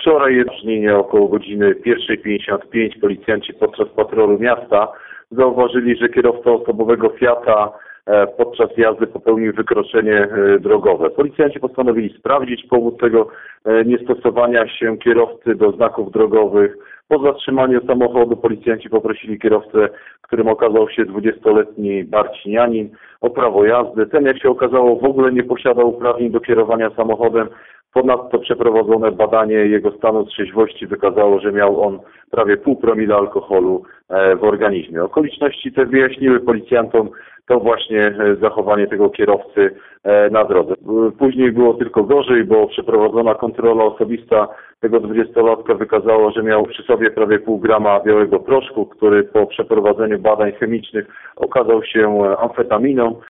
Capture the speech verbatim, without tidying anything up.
Wczoraj jedynie około godziny pierwszej pięćdziesiąt pięć policjanci podczas patrolu miasta zauważyli, że kierowca osobowego Fiata podczas jazdy popełnił wykroczenie drogowe. Policjanci postanowili sprawdzić powód tego niestosowania się kierowcy do znaków drogowych. Po zatrzymaniu samochodu policjanci poprosili kierowcę, którym okazał się dwudziestoletni Marcinianin, o prawo jazdy. Ten, jak się okazało, w ogóle nie posiadał uprawnień do kierowania samochodem. Ponadto przeprowadzone badanie jego stanu trzeźwości wykazało, że miał on prawie pół promila alkoholu w organizmie. Okoliczności te wyjaśniły policjantom to właśnie zachowanie tego kierowcy na drodze. Później było tylko gorzej, bo przeprowadzona kontrola osobista tego dwudziestolatka wykazała, że miał przy sobie prawie pół grama białego proszku, który po przeprowadzeniu badań chemicznych okazał się amfetaminą.